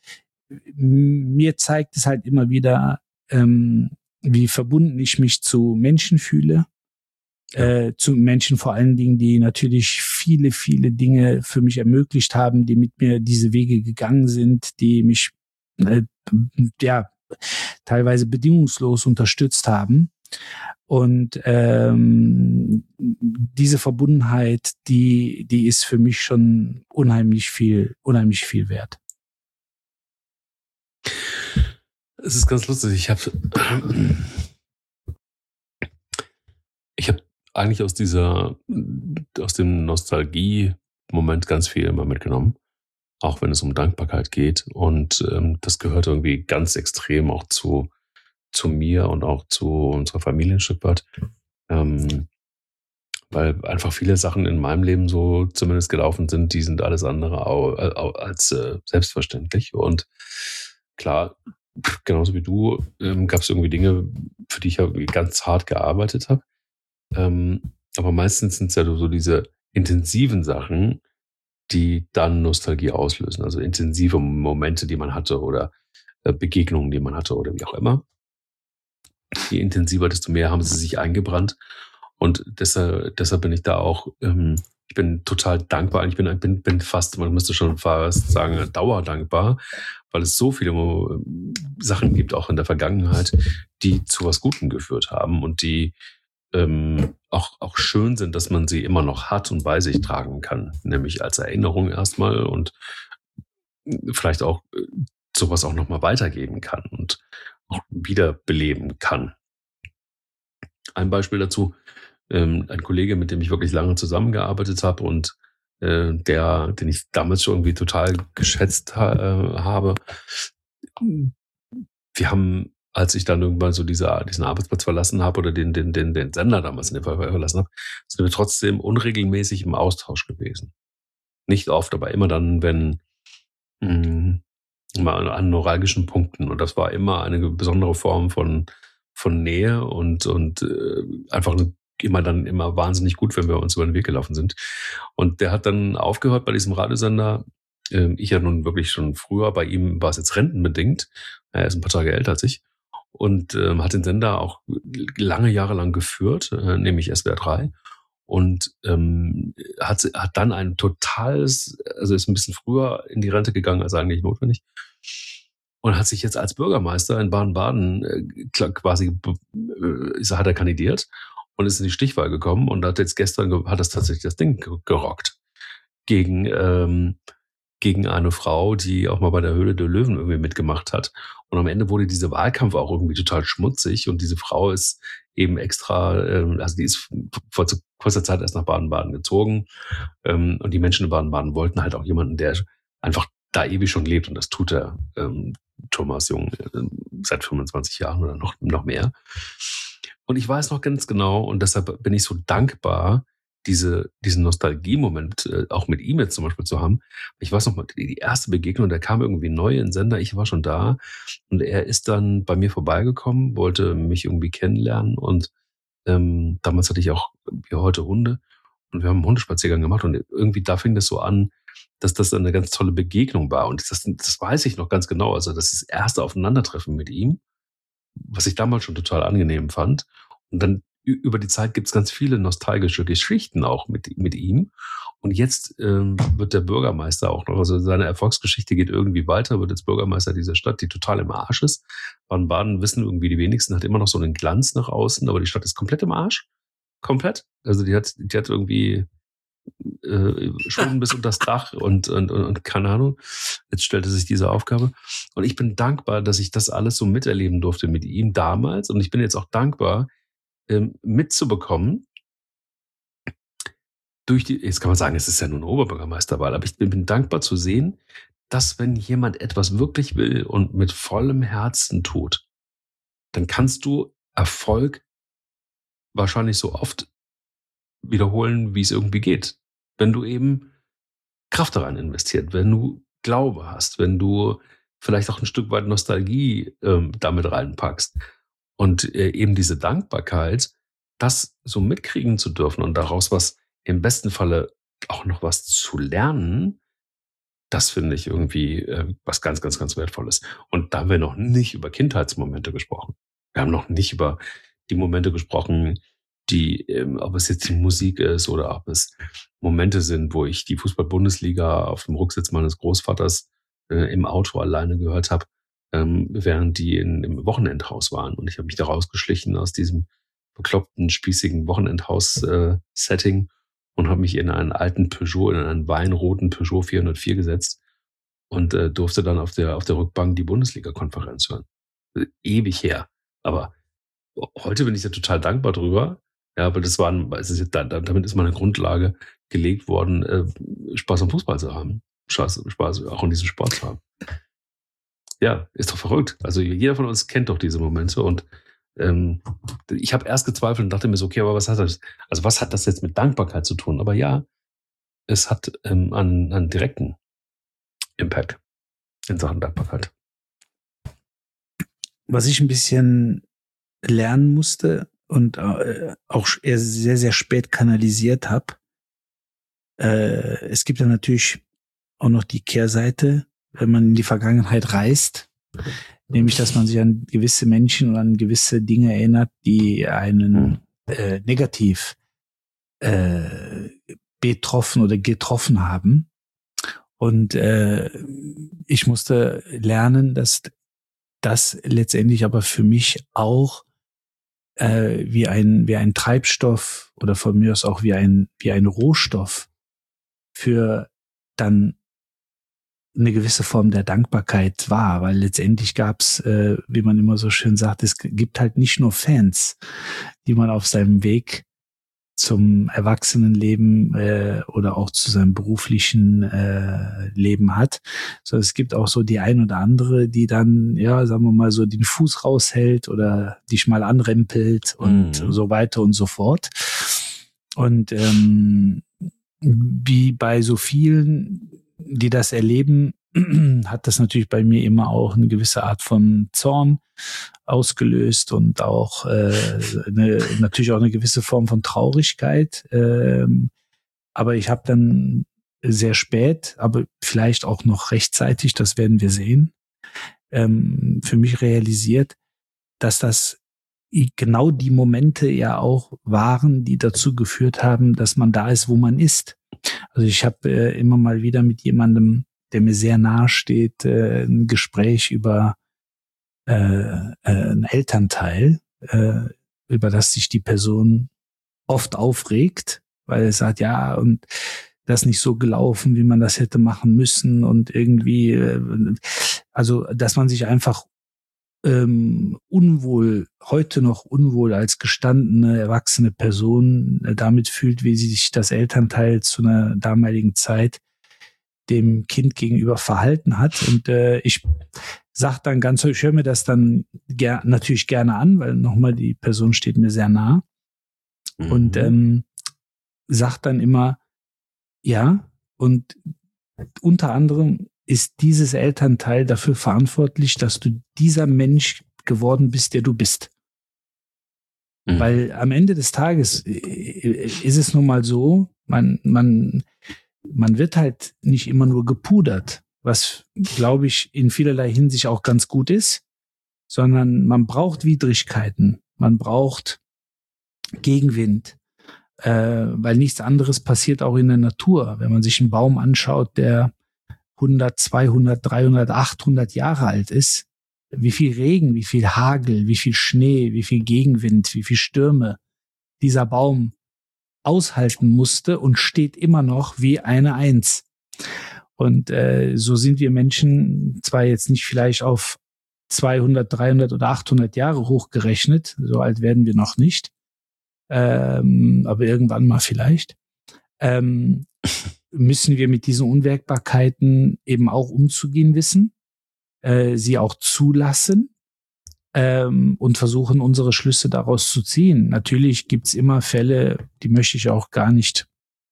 mir zeigt es halt immer wieder, ähm, wie verbunden ich mich zu Menschen fühle, äh, zu Menschen vor allen Dingen, die natürlich viele, viele Dinge für mich ermöglicht haben, die mit mir diese Wege gegangen sind, die mich äh, ja teilweise bedingungslos unterstützt haben. Und ähm, diese Verbundenheit, die die ist für mich schon unheimlich viel, unheimlich viel wert. Es ist ganz lustig. Ich habe ich habe eigentlich aus dieser aus dem Nostalgie-Moment ganz viel immer mitgenommen, auch wenn es um Dankbarkeit geht. Und ähm, das gehört irgendwie ganz extrem auch zu zu mir und auch zu unserer Familie ein Stück weit. Ähm, weil einfach viele Sachen in meinem Leben so zumindest gelaufen sind, die sind alles andere als äh, selbstverständlich. Und klar, genauso wie du, ähm, gab es irgendwie Dinge, für die ich irgendwie ganz hart gearbeitet habe. Ähm, aber meistens sind es ja so diese intensiven Sachen, die dann Nostalgie auslösen. Also intensive Momente, die man hatte, oder äh, Begegnungen, die man hatte oder wie auch immer. Je intensiver, desto mehr haben sie sich eingebrannt. Und deshalb, deshalb bin ich da auch, ähm, ich bin total dankbar. Ich bin, bin, bin fast, man müsste schon fast sagen, dauerdankbar, weil es so viele Sachen gibt, auch in der Vergangenheit, die zu was Gutem geführt haben und die ähm, auch, auch schön sind, dass man sie immer noch hat und bei sich tragen kann. Nämlich als Erinnerung erstmal und vielleicht auch sowas auch nochmal weitergeben kann und auch wiederbeleben kann. Ein Beispiel dazu, ähm, ein Kollege, mit dem ich wirklich lange zusammengearbeitet habe und äh, der, den ich damals schon irgendwie total geschätzt ha- äh, habe. Wir haben, als ich dann irgendwann so diese, diesen Arbeitsplatz verlassen habe oder den, den, den, den Sender damals in dem Fall verlassen habe, sind wir trotzdem unregelmäßig im Austausch gewesen. Nicht oft, aber immer dann, wenn mh, mal an neuralgischen Punkten. Und das war immer eine besondere Form von, von Nähe und, und äh, einfach immer dann immer wahnsinnig gut, wenn wir uns über den Weg gelaufen sind. Und der hat dann aufgehört bei diesem Radiosender. Ähm, ich ja nun wirklich schon früher, bei ihm war es jetzt rentenbedingt. Er ist ein paar Tage älter als ich. Und ähm, hat den Sender auch lange Jahre lang geführt, äh, nämlich S W R drei. Und ähm, hat, hat dann ein totales, also ist ein bisschen früher in die Rente gegangen als eigentlich notwendig. Und hat sich jetzt als Bürgermeister in Baden-Baden äh, quasi, äh, hat er kandidiert und ist in die Stichwahl gekommen und hat jetzt gestern, hat das tatsächlich das Ding gerockt. Gegen, ähm, gegen eine Frau, die auch mal bei der Höhle der Löwen irgendwie mitgemacht hat. Und am Ende wurde dieser Wahlkampf auch irgendwie total schmutzig und diese Frau ist eben extra, ähm, also die ist vor kurzer Zeit erst nach Baden-Baden gezogen ähm, und die Menschen in Baden-Baden wollten halt auch jemanden, der einfach da ewig schon lebt und das tut er, ähm, Thomas Jung, äh, seit fünfundzwanzig Jahren oder noch, noch mehr. Und ich weiß noch ganz genau und deshalb bin ich so dankbar, diese, diesen Nostalgie-Moment äh, auch mit ihm jetzt zum Beispiel zu haben. Ich weiß noch mal, die erste Begegnung, der kam irgendwie neu in den Sender, ich war schon da und er ist dann bei mir vorbeigekommen, wollte mich irgendwie kennenlernen und ähm, damals hatte ich auch wie heute Hunde und wir haben einen Hundespaziergang gemacht und irgendwie da fing das so an, dass das eine ganz tolle Begegnung war und das, das weiß ich noch ganz genau, also das ist das erste Aufeinandertreffen mit ihm, was ich damals schon total angenehm fand und dann über die Zeit gibt es ganz viele nostalgische Geschichten auch mit, mit ihm. Und jetzt ähm, wird der Bürgermeister auch noch, also seine Erfolgsgeschichte geht irgendwie weiter, wird jetzt Bürgermeister dieser Stadt, die total im Arsch ist. Baden-Baden wissen irgendwie die wenigsten, hat immer noch so einen Glanz nach außen, aber die Stadt ist komplett im Arsch. Komplett. Also die hat, die hat irgendwie äh, schon bis unter das Dach und, und, und, und keine Ahnung. Jetzt stellte sich diese Aufgabe. Und ich bin dankbar, dass ich das alles so miterleben durfte mit ihm damals. Und ich bin jetzt auch dankbar, mitzubekommen, durch die, jetzt kann man sagen, es ist ja nur eine Oberbürgermeisterwahl, aber ich bin, bin dankbar zu sehen, dass wenn jemand etwas wirklich will und mit vollem Herzen tut, dann kannst du Erfolg wahrscheinlich so oft wiederholen, wie es irgendwie geht. Wenn du eben Kraft daran investiert, wenn du Glaube hast, wenn du vielleicht auch ein Stück weit Nostalgie ähm, damit reinpackst. Und äh, eben diese Dankbarkeit, das so mitkriegen zu dürfen und daraus was im besten Falle auch noch was zu lernen, das finde ich irgendwie äh, was ganz, ganz, ganz Wertvolles. Und da haben wir noch nicht über Kindheitsmomente gesprochen. Wir haben noch nicht über die Momente gesprochen, die, ähm, ob es jetzt die Musik ist oder ob es Momente sind, wo ich die Fußball-Bundesliga auf dem Rücksitz meines Großvaters äh, im Auto alleine gehört habe, während die in, im Wochenendhaus waren. Und ich habe mich da rausgeschlichen aus diesem bekloppten, spießigen Wochenendhaus-Setting äh, und habe mich in einen alten Peugeot, in einen weinroten Peugeot vierhundertvier gesetzt und äh, durfte dann auf der, auf der Rückbank die Bundesliga-Konferenz hören. Ewig her. Aber heute bin ich ja total dankbar drüber. Ja, aber das war, es ist, damit ist mal eine Grundlage gelegt worden, äh, Spaß am Fußball zu haben. Spaß, Spaß auch in diesem Sport zu haben. Ja, ist doch verrückt. Also jeder von uns kennt doch diese Momente und ähm, ich habe erst gezweifelt und dachte mir so, okay, aber was hat das, also was hat das jetzt mit Dankbarkeit zu tun? Aber ja, es hat ähm, einen, einen direkten Impact in Sachen Dankbarkeit. Was ich ein bisschen lernen musste und äh, auch eher sehr, sehr spät kanalisiert habe, äh, es gibt ja natürlich auch noch die Kehrseite, wenn man in die Vergangenheit reist Nämlich, dass man sich an gewisse Menschen und an gewisse Dinge erinnert, die einen äh, negativ äh, betroffen oder getroffen haben. Und äh, ich musste lernen, dass das letztendlich aber für mich auch äh, wie ein wie ein Treibstoff oder von mir aus auch wie ein wie ein Rohstoff für dann eine gewisse Form der Dankbarkeit war, weil letztendlich gab's, äh, wie man immer so schön sagt, es gibt halt nicht nur Fans, die man auf seinem Weg zum Erwachsenenleben äh, oder auch zu seinem beruflichen äh, Leben hat, sondern es gibt auch so die ein oder andere, die dann, ja, sagen wir mal so, den Fuß raushält oder dich mal anrempelt und mhm. so weiter und so fort. Und ähm, wie bei so vielen, die das erleben, hat das natürlich bei mir immer auch eine gewisse Art von Zorn ausgelöst und auch äh, eine, natürlich auch eine gewisse Form von Traurigkeit. Ähm, aber ich habe dann sehr spät, aber vielleicht auch noch rechtzeitig, das werden wir sehen, ähm, für mich realisiert, dass das genau die Momente ja auch waren, die dazu geführt haben, dass man da ist, wo man ist. Also ich habe äh, immer mal wieder mit jemandem, der mir sehr nahe steht, äh, ein Gespräch über äh, äh, einen Elternteil, äh, über das sich die Person oft aufregt, weil er sagt, ja, und das nicht so gelaufen, wie man das hätte machen müssen und irgendwie, äh, also dass man sich einfach ähm, unwohl, heute noch unwohl als gestandene, erwachsene Person äh, damit fühlt, wie sie sich das Elternteil zu einer damaligen Zeit dem Kind gegenüber verhalten hat. Und äh, ich sag dann ganz, ich höre mir das dann ger- natürlich gerne an, weil nochmal die Person steht mir sehr nah. Mhm. Und ähm, sag dann immer, ja, und unter anderem ist dieses Elternteil dafür verantwortlich, dass du dieser Mensch geworden bist, der du bist. Mhm. Weil am Ende des Tages ist es nun mal so, man, man, man wird halt nicht immer nur gepudert, was, glaube ich, in vielerlei Hinsicht auch ganz gut ist, sondern man braucht Widrigkeiten, man braucht Gegenwind, äh, weil nichts anderes passiert auch in der Natur. Wenn man sich einen Baum anschaut, der hundert, zweihundert, dreihundert, achthundert Jahre alt ist, wie viel Regen, wie viel Hagel, wie viel Schnee, wie viel Gegenwind, wie viel Stürme dieser Baum aushalten musste und steht immer noch wie eine Eins. Und äh, so sind wir Menschen zwar jetzt nicht vielleicht auf zweihundert, dreihundert oder achthundert Jahre hochgerechnet, so alt werden wir noch nicht, ähm, aber irgendwann mal vielleicht, ähm, müssen wir mit diesen Unwägbarkeiten eben auch umzugehen wissen, äh, sie auch zulassen ähm, und versuchen, unsere Schlüsse daraus zu ziehen. Natürlich gibt's immer Fälle, die möchte ich auch gar nicht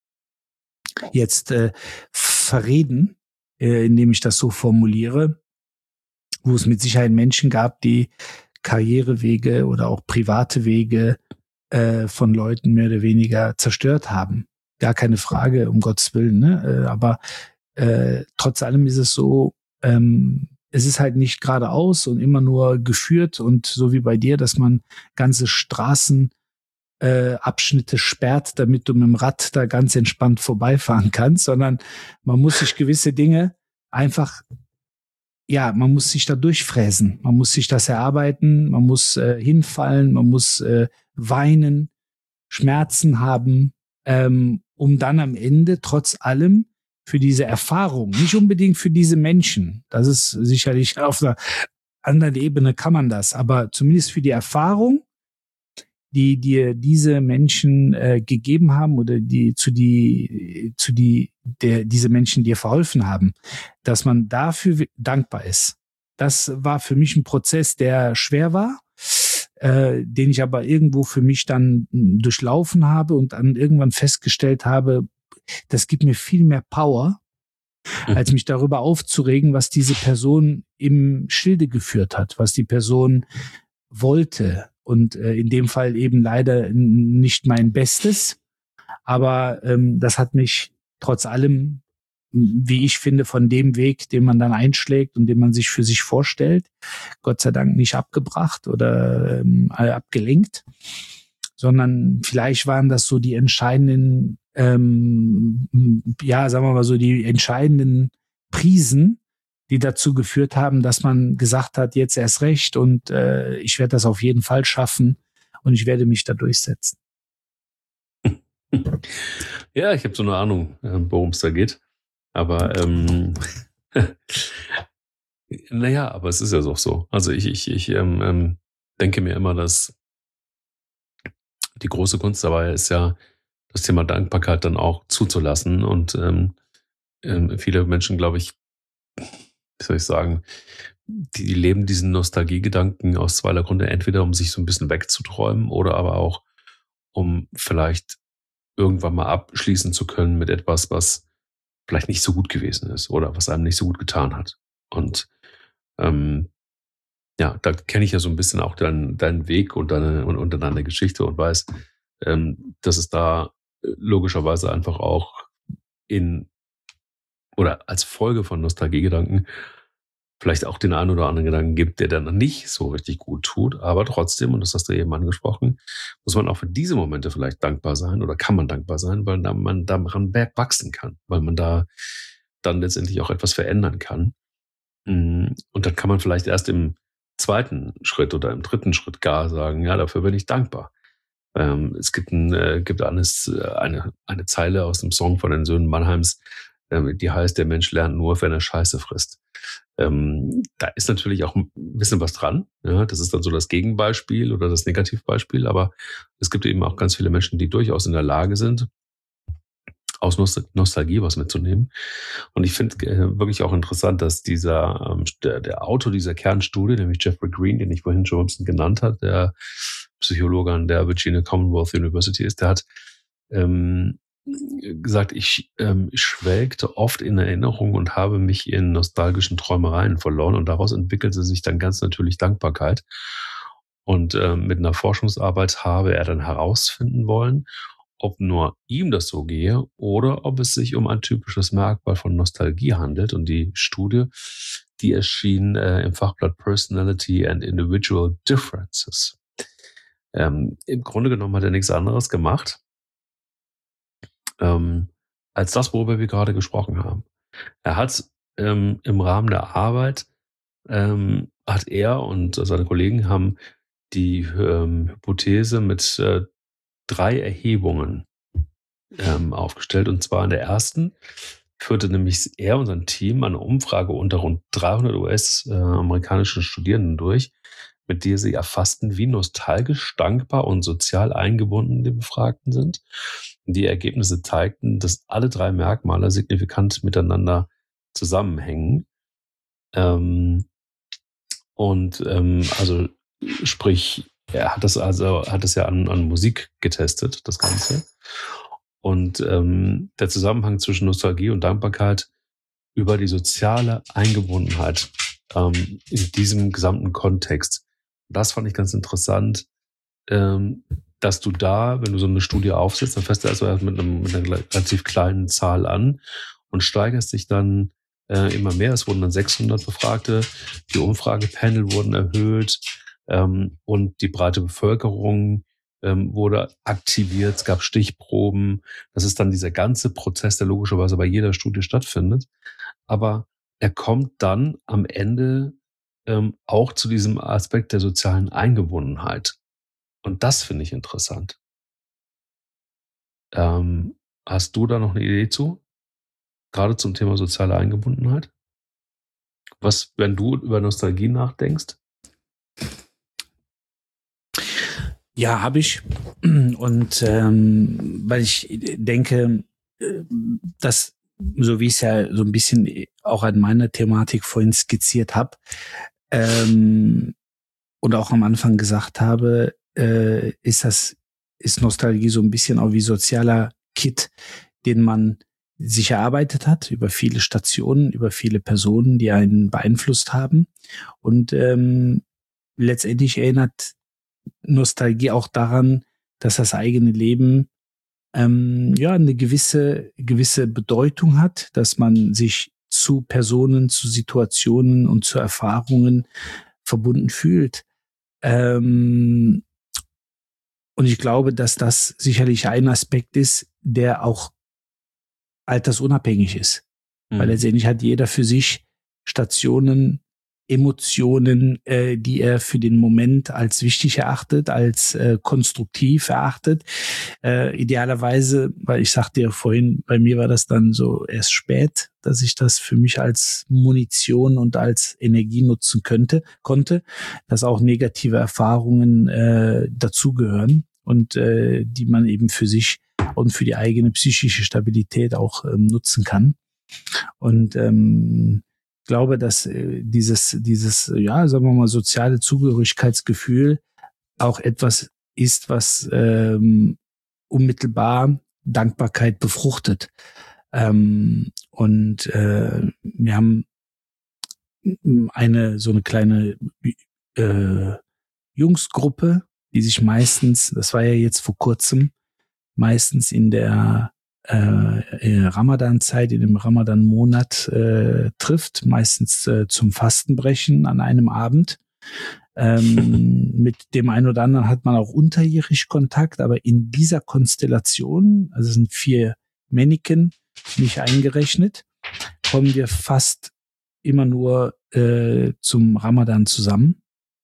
jetzt äh, verreden, äh, indem ich das so formuliere, wo es mit Sicherheit Menschen gab, die Karrierewege oder auch private Wege äh, von Leuten mehr oder weniger zerstört haben. Gar keine Frage, um Gottes Willen, ne? Aber äh, trotz allem ist es so, ähm, es ist halt nicht geradeaus und immer nur geführt und so wie bei dir, dass man ganze Straßenabschnitte äh, Abschnitte sperrt, damit du mit dem Rad da ganz entspannt vorbeifahren kannst, sondern man muss sich gewisse Dinge einfach, ja, man muss sich da durchfräsen, man muss sich das erarbeiten, man muss äh, hinfallen, man muss äh, weinen, Schmerzen haben, ähm, um dann am Ende trotz allem für diese Erfahrung, nicht unbedingt für diese Menschen, das ist sicherlich auf einer anderen Ebene kann man das, aber zumindest für die Erfahrung, die dir diese Menschen äh, gegeben haben oder die zu die zu die der diese Menschen dir verholfen haben, dass man dafür dankbar ist. Das war für mich ein Prozess, der schwer war, äh, den ich aber irgendwo für mich dann durchlaufen habe und dann irgendwann festgestellt habe, das gibt mir viel mehr Power, mhm. als mich darüber aufzuregen, was diese Person im Schilde geführt hat, was die Person wollte. Und äh, in dem Fall eben leider nicht mein Bestes. Aber ähm, das hat mich trotz allem wie ich finde, von dem Weg, den man dann einschlägt und den man sich für sich vorstellt, Gott sei Dank nicht abgebracht oder ähm, abgelenkt, sondern vielleicht waren das so die entscheidenden, ähm, ja, sagen wir mal so, die entscheidenden Prisen, die dazu geführt haben, dass man gesagt hat, jetzt erst recht und äh, ich werde das auf jeden Fall schaffen und ich werde mich da durchsetzen. Ja, ich habe so eine Ahnung, worum es da geht. Aber ähm, naja, aber es ist ja auch so. Also ich, ich, ich ähm, ähm, denke mir immer, dass die große Kunst dabei ist ja, das Thema Dankbarkeit dann auch zuzulassen. Und ähm, ähm, viele Menschen, glaube ich, wie soll ich sagen, die, die leben diesen Nostalgiegedanken aus zweierlei Gründe. Entweder um sich so ein bisschen wegzuträumen oder aber auch, um vielleicht irgendwann mal abschließen zu können mit etwas, was vielleicht nicht so gut gewesen ist oder was einem nicht so gut getan hat. Und ähm, ja, da kenne ich ja so ein bisschen auch deinen deinen Weg und deine und, und deine Geschichte und weiß, ähm, dass es da logischerweise einfach auch in oder als Folge von Nostalgiegedanken vielleicht auch den einen oder anderen Gedanken gibt, der dann nicht so richtig gut tut, aber trotzdem, und das hast du eben angesprochen, muss man auch für diese Momente vielleicht dankbar sein oder kann man dankbar sein, weil man daran wachsen kann, weil man da dann letztendlich auch etwas verändern kann. Und dann kann man vielleicht erst im zweiten Schritt oder im dritten Schritt gar sagen, ja, dafür bin ich dankbar. Ähm, es gibt, ein, äh, gibt eines, eine, eine Zeile aus dem Song von den Söhnen Mannheims, äh, die heißt, der Mensch lernt nur, wenn er Scheiße frisst. Ähm, da ist natürlich auch ein bisschen was dran. Ja, das ist dann so das Gegenbeispiel oder das Negativbeispiel, aber es gibt eben auch ganz viele Menschen, die durchaus in der Lage sind, aus Nostalgie was mitzunehmen. Und ich finde äh, wirklich auch interessant, dass dieser ähm, der, der Autor dieser Kernstudie, nämlich Jeffrey Green, den ich vorhin schon ein bisschen genannt habe, der Psychologe an der Virginia Commonwealth University ist, der hat ähm, gesagt, ich ähm, schwelgte oft in Erinnerung und habe mich in nostalgischen Träumereien verloren und daraus entwickelte sich dann ganz natürlich Dankbarkeit. Und ähm, mit einer Forschungsarbeit habe er dann herausfinden wollen, ob nur ihm das so gehe oder ob es sich um ein typisches Merkmal von Nostalgie handelt. Und die Studie, die erschien äh, im Fachblatt Personality and Individual Differences. Ähm, im Grunde genommen hat er nichts anderes gemacht, ähm, als das, worüber wir gerade gesprochen haben. Er hat ähm, im Rahmen der Arbeit, ähm, hat er und seine Kollegen haben die ähm, Hypothese mit äh, drei Erhebungen ähm, aufgestellt. Und zwar in der ersten führte nämlich er und sein Team eine Umfrage unter rund dreihundert U S-amerikanischen Studierenden durch, mit der sie erfassten, wie nostalgisch, dankbar und sozial eingebunden die Befragten sind. Die Ergebnisse zeigten, dass alle drei Merkmale signifikant miteinander zusammenhängen. Ähm, und ähm, also sprich, er hat das also hat es ja an, an Musik getestet, das Ganze. Und ähm, der Zusammenhang zwischen Nostalgie und Dankbarkeit über die soziale Eingebundenheit ähm, in diesem gesamten Kontext. Das fand ich ganz interessant, ähm, dass du da, wenn du so eine Studie aufsetzt, dann fängst du also mit, einem, mit einer relativ kleinen Zahl an und steigerst dich dann äh, immer mehr. Es wurden dann sechshundert Befragte, die Umfragepanel wurden erhöht ähm, und die breite Bevölkerung ähm, wurde aktiviert. Es gab Stichproben. Das ist dann dieser ganze Prozess, der logischerweise bei jeder Studie stattfindet. Aber er kommt dann am Ende ähm, auch zu diesem Aspekt der sozialen Eingebundenheit. Und das finde ich interessant. Ähm, hast du da noch eine Idee zu? Gerade zum Thema soziale Eingebundenheit? Was, wenn du über Nostalgie nachdenkst? Ja, habe ich. Und ähm, weil ich denke, dass, so wie ich es ja so ein bisschen auch an meiner Thematik vorhin skizziert habe ähm, und auch am Anfang gesagt habe, äh, ist das ist Nostalgie so ein bisschen auch wie sozialer Kit, den man sich erarbeitet hat über viele Stationen, über viele Personen, die einen beeinflusst haben. Und ähm, letztendlich erinnert Nostalgie auch daran, dass das eigene Leben ähm, ja eine gewisse gewisse Bedeutung hat, dass man sich zu Personen, zu Situationen und zu Erfahrungen verbunden fühlt. Ähm, und ich glaube, dass das sicherlich ein Aspekt ist, der auch altersunabhängig ist. Mhm. Weil letztendlich hat jeder für sich Stationen, Emotionen, äh, die er für den Moment als wichtig erachtet, als äh, konstruktiv erachtet. Äh, idealerweise, weil ich sagte ja vorhin, bei mir war das dann so erst spät, dass ich das für mich als Munition und als Energie nutzen könnte, konnte, dass auch negative Erfahrungen äh, dazugehören und äh, die man eben für sich und für die eigene psychische Stabilität auch ähm, nutzen kann. Und ähm, ich glaube, dass äh, dieses, dieses, ja, sagen wir mal, soziale Zugehörigkeitsgefühl auch etwas ist, was ähm, unmittelbar Dankbarkeit befruchtet. Ähm, und äh, wir haben eine so eine kleine äh, Jungsgruppe, die sich meistens, das war ja jetzt vor kurzem, meistens in der äh, Ramadan-Zeit, in dem Ramadan-Monat äh, trifft, meistens äh, zum Fastenbrechen an einem Abend. Ähm, mit dem einen oder anderen hat man auch unterjährig Kontakt, aber in dieser Konstellation, also es sind vier Männchen nicht eingerechnet, kommen wir fast immer nur äh, zum Ramadan zusammen.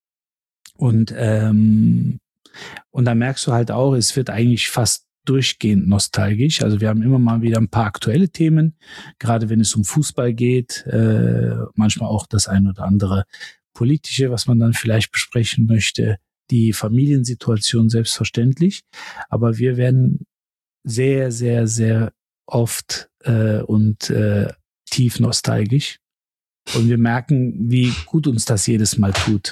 Und ähm, und da merkst du halt auch, es wird eigentlich fast durchgehend nostalgisch. Also wir haben immer mal wieder ein paar aktuelle Themen, gerade wenn es um Fußball geht, äh, manchmal auch das ein oder andere politische, was man dann vielleicht besprechen möchte, die Familiensituation selbstverständlich. Aber wir werden sehr, sehr, sehr oft äh, und äh, tief nostalgisch. Und wir merken, wie gut uns das jedes Mal tut.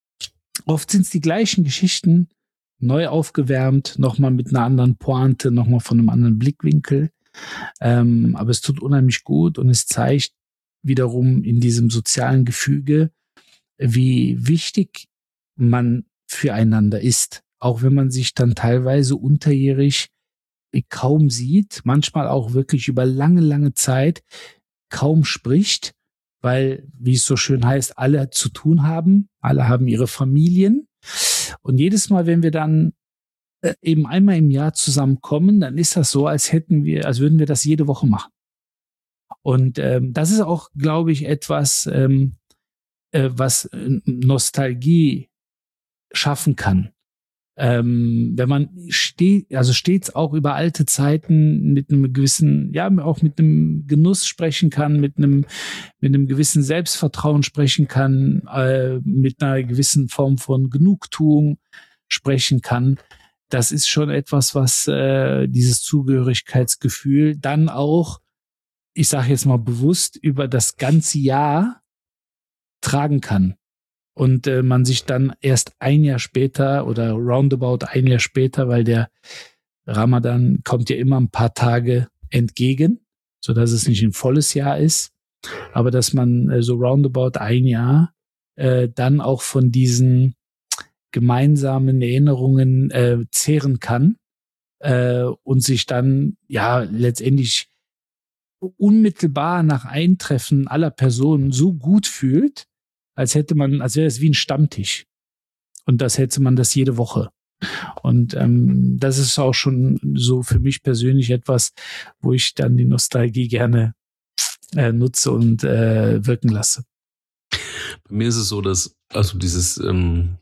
Oft sind es die gleichen Geschichten, neu aufgewärmt, nochmal mit einer anderen Pointe, nochmal von einem anderen Blickwinkel. Ähm, aber es tut unheimlich gut und es zeigt wiederum in diesem sozialen Gefüge, wie wichtig man füreinander ist. Auch wenn man sich dann teilweise unterjährig kaum sieht, manchmal auch wirklich über lange, lange Zeit kaum spricht, weil, wie es so schön heißt, alle zu tun haben, alle haben ihre Familien. Und jedes Mal, wenn wir dann äh, eben einmal im Jahr zusammenkommen, dann ist das so, als hätten wir, als würden wir das jede Woche machen. Und ähm, das ist auch, glaube ich, etwas, ähm, äh, was äh, Nostalgie schaffen kann. Ähm, wenn man steht, also stets auch über alte Zeiten mit einem gewissen, ja, auch mit einem Genuss sprechen kann, mit einem, mit einem gewissen Selbstvertrauen sprechen kann, äh, mit einer gewissen Form von Genugtuung sprechen kann. Das ist schon etwas, was äh, dieses Zugehörigkeitsgefühl dann auch, ich sage jetzt mal bewusst, über das ganze Jahr tragen kann. Und äh, man sich dann erst ein Jahr später oder roundabout ein Jahr später, weil der Ramadan kommt ja immer ein paar Tage entgegen, so dass es nicht ein volles Jahr ist, aber dass man äh, so roundabout ein Jahr äh, dann auch von diesen gemeinsamen Erinnerungen äh, zehren kann äh, und sich dann ja letztendlich unmittelbar nach Eintreffen aller Personen so gut fühlt, als hätte man, als wäre es wie ein Stammtisch. Und das hätte man das jede Woche. Und ähm, das ist auch schon so für mich persönlich etwas, wo ich dann die Nostalgie gerne äh, nutze und äh, wirken lasse. Bei mir ist es so, dass also dieses ähm,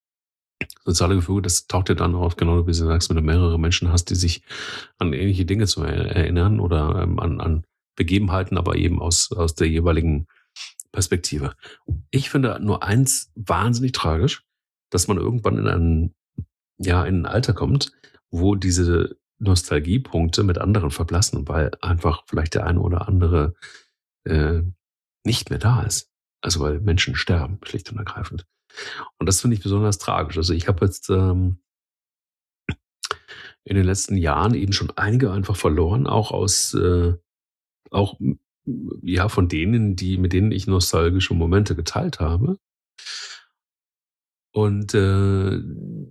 soziale Gefühl, das taucht ja dann auf, genau wie du sagst, wenn du mehrere Menschen hast, die sich an ähnliche Dinge zu erinnern oder ähm, an, an Begebenheiten, aber eben aus, aus der jeweiligen Perspektive. Ich finde nur eins wahnsinnig tragisch, dass man irgendwann in ein, ja, in ein Alter kommt, wo diese Nostalgiepunkte mit anderen verblassen, weil einfach vielleicht der eine oder andere äh, nicht mehr da ist. Also weil Menschen sterben, schlicht und ergreifend. Und das finde ich besonders tragisch. Also ich habe jetzt ähm, in den letzten Jahren eben schon einige einfach verloren, auch aus äh, auch ja, von denen, die, mit denen ich nostalgische Momente geteilt habe. Und äh,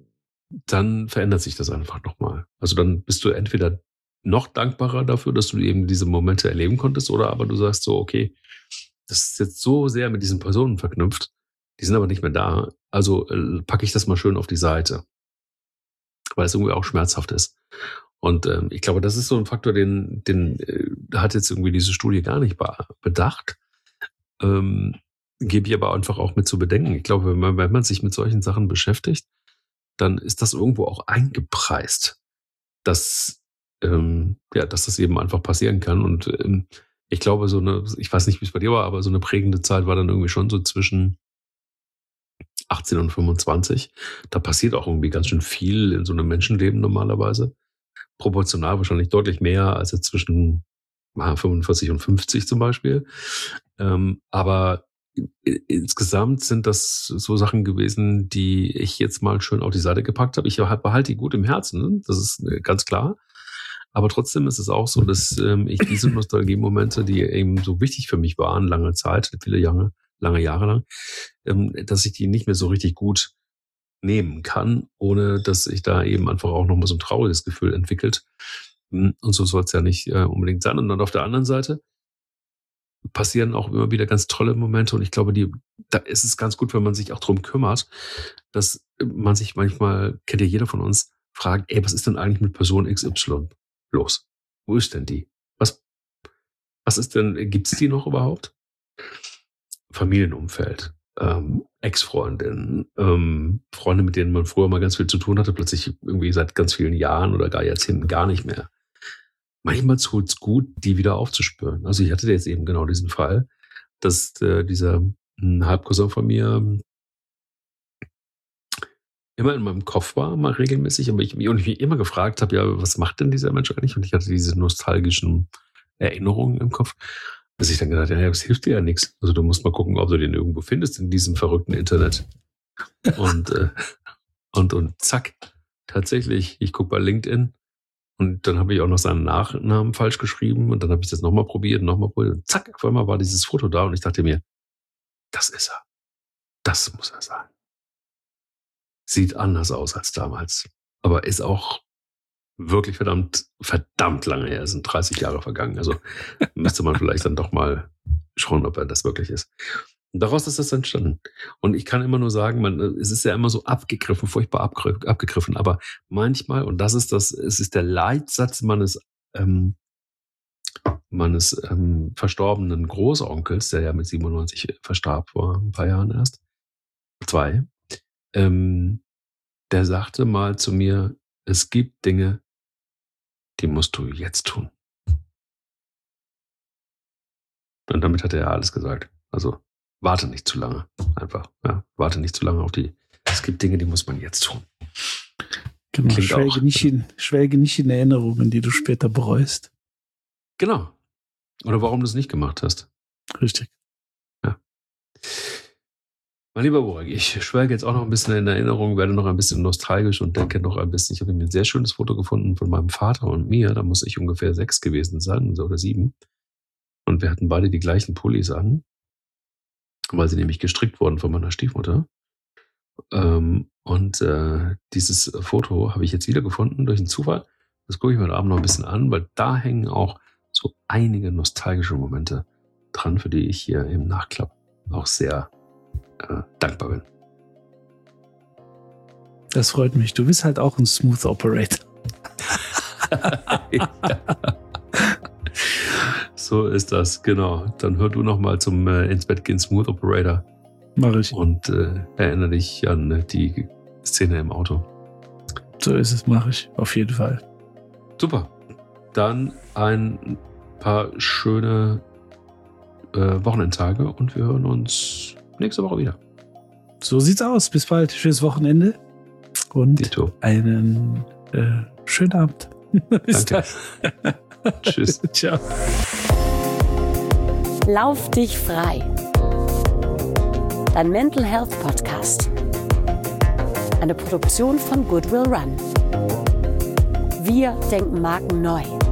dann verändert sich das einfach nochmal. Also dann bist du entweder noch dankbarer dafür, dass du eben diese Momente erleben konntest, oder aber du sagst so, okay, das ist jetzt so sehr mit diesen Personen verknüpft, die sind aber nicht mehr da, also äh, packe ich das mal schön auf die Seite, weil es irgendwie auch schmerzhaft ist. Und ähm, ich glaube, das ist so ein Faktor, den, den äh, hat jetzt irgendwie diese Studie gar nicht be- bedacht. Ähm, gebe ich aber einfach auch mit zu bedenken. Ich glaube, wenn man, wenn man sich mit solchen Sachen beschäftigt, dann ist das irgendwo auch eingepreist, dass, ähm, ja, dass das eben einfach passieren kann. Und ähm, ich glaube, so eine, ich weiß nicht, wie es bei dir war, aber so eine prägende Zeit war dann irgendwie schon so zwischen achtzehn und fünfundzwanzig. Da passiert auch irgendwie ganz schön viel in so einem Menschenleben normalerweise. Proportional wahrscheinlich deutlich mehr als jetzt zwischen fünfundvierzig und fünfzig zum Beispiel. Ähm, aber insgesamt sind das so Sachen gewesen, die ich jetzt mal schön auf die Seite gepackt habe. Ich behalte die gut im Herzen, das ist ganz klar. Aber trotzdem ist es auch so, dass ähm, ich diese Nostalgie-Momente, die eben so wichtig für mich waren, lange Zeit, viele Jahre, lange Jahre lang, ähm, dass ich die nicht mehr so richtig gut nehmen kann, ohne dass sich da eben einfach auch nochmal so ein trauriges Gefühl entwickelt. Und so soll es ja nicht äh, unbedingt sein. Und dann auf der anderen Seite passieren auch immer wieder ganz tolle Momente, und ich glaube, die, da ist es ganz gut, wenn man sich auch drum kümmert, dass man sich manchmal, kennt ja jeder von uns, fragt, ey, was ist denn eigentlich mit Person X Y los? Wo ist denn die? Was, was ist denn, gibt's die noch überhaupt? Familienumfeld, ähm, Ex-Freundinnen, ähm, Freunde, mit denen man früher mal ganz viel zu tun hatte, plötzlich irgendwie seit ganz vielen Jahren oder gar Jahrzehnten gar nicht mehr. Manchmal tut es gut, die wieder aufzuspüren. Also ich hatte jetzt eben genau diesen Fall, dass äh, dieser ein Halbcousin von mir immer in meinem Kopf war, mal regelmäßig, aber ich, und ich mich immer gefragt habe, ja, was macht denn dieser Mensch eigentlich? Und ich hatte diese nostalgischen Erinnerungen im Kopf, dass ich dann gedacht habe, ja, das hilft dir ja nichts. Also du musst mal gucken, ob du den irgendwo findest in diesem verrückten Internet. Und, äh, und, und zack, tatsächlich, ich gucke bei LinkedIn, und dann habe ich auch noch seinen Nachnamen falsch geschrieben, und dann habe ich das nochmal probiert, nochmal probiert, und zack, auf einmal war dieses Foto da, und ich dachte mir, das ist er. Das muss er sein. Sieht anders aus als damals, aber ist auch wirklich verdammt, verdammt lange her. Es sind dreißig Jahre vergangen, also müsste man vielleicht dann doch mal schauen, ob er das wirklich ist. Und daraus ist das entstanden. Und ich kann immer nur sagen, man, es ist ja immer so abgegriffen, furchtbar abgegriffen, aber manchmal, und das ist das, es ist der Leitsatz meines, ähm, meines ähm, verstorbenen Großonkels, der ja mit siebenundneunzig verstarb vor ein paar Jahren erst, zwei, ähm, der sagte mal zu mir, es gibt Dinge, die musst du jetzt tun. Und damit hat er ja alles gesagt. Also warte nicht zu lange. Einfach. Ja, warte nicht zu lange auf die. Es gibt Dinge, die muss man jetzt tun. Genau, schwelge nicht, in, schwelge nicht in Erinnerungen, die du später bereust. Genau. Oder warum du es nicht gemacht hast. Richtig. Ja. Mein lieber Burak, ich schwelge jetzt auch noch ein bisschen in Erinnerung, werde noch ein bisschen nostalgisch und denke noch ein bisschen, ich habe mir ein sehr schönes Foto gefunden von meinem Vater und mir, da muss ich ungefähr sechs gewesen sein, oder sieben. Und wir hatten beide die gleichen Pullis an, weil sie nämlich gestrickt wurden von meiner Stiefmutter. Ähm, und äh, dieses Foto habe ich jetzt wiedergefunden durch einen Zufall. Das gucke ich mir heute Abend noch ein bisschen an, weil da hängen auch so einige nostalgische Momente dran, für die ich hier im Nachklapp auch sehr äh, dankbar bin. Das freut mich. Du bist halt auch ein Smooth Operator. Ja. So ist das, genau. Dann hör du noch mal zum äh, ins Bett gehen Smooth Operator. Mach ich. Und äh, erinnere dich an äh, die Szene im Auto. So ist es, mache ich. Auf jeden Fall. Super. Dann ein paar schöne äh, Wochenendtage, und wir hören uns nächste Woche wieder. So sieht's aus. Bis bald. Schönes Wochenende. Und Dito. einen äh, schönen Abend. Bis Danke. dann. Tschüss. Ciao. Lauf dich frei. Dein Mental Health Podcast. Eine Produktion von Goodwill Run. Wir denken Marken neu.